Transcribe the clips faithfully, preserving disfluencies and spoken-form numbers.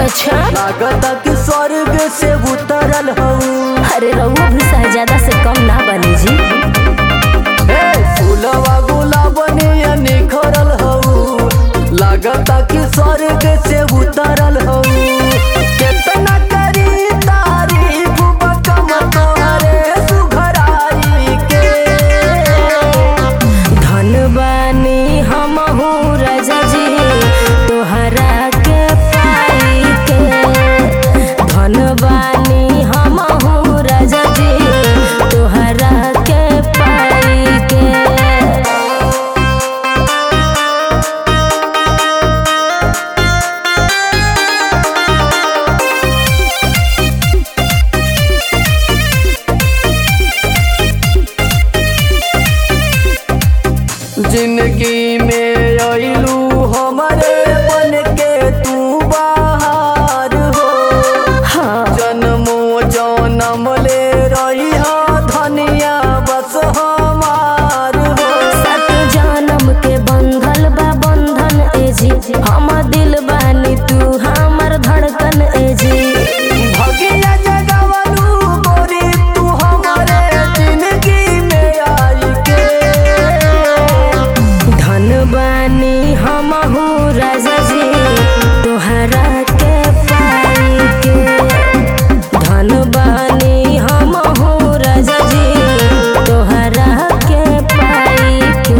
अच्छा लागता कि स्वर्ग से उतरल हूँ। अरे रउआ भी शहजादा से कम ना बनी जी। फूलवा गुलाब निखरल हूँ, लागता कि स्वर्ग से उतरल हूँ। कितना करी तारीफ बकम तोहरे सुघराई के। धन बानी हमहू राजा जी तोहरा के पाई के। धन बानी हमहू राजा जी तोहरा के पाई के। जिंदगी में अइलू हमारे बन के तू बाहर हो। हाँ जन्मो जन्म ले रही हो धनिया बस हमार हो। सात जन्म के बंधल बा बंधन ए जी, हम दिल बानी तू हमर धड़कन ए जी। भगिया जगवलू गोरी तू हमारे जिंदगी में आई के। धन बानी हमहू राजा जी तोहरा के पाई के। धन बानी हमहू राजा जी तोहरा के पाई के।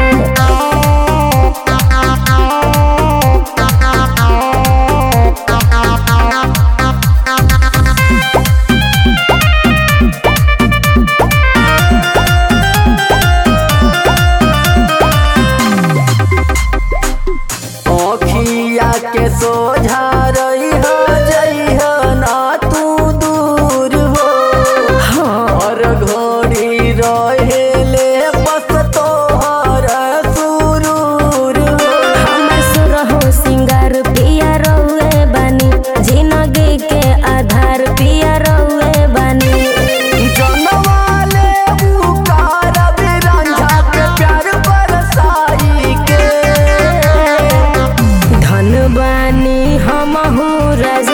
आँखिया के सोझा रही हो जई हो ना तू दूर हो। हर घड़ी रहे ले बस तोहर सुरूर हो। हमर सुरहो सिंगार पिया रहुए बानी, जिंदगी के आधार पिया रहुए बानी। जनवाले पुकार बिरंझा के प्यार बरसाई के। धन बानी हमहू राजा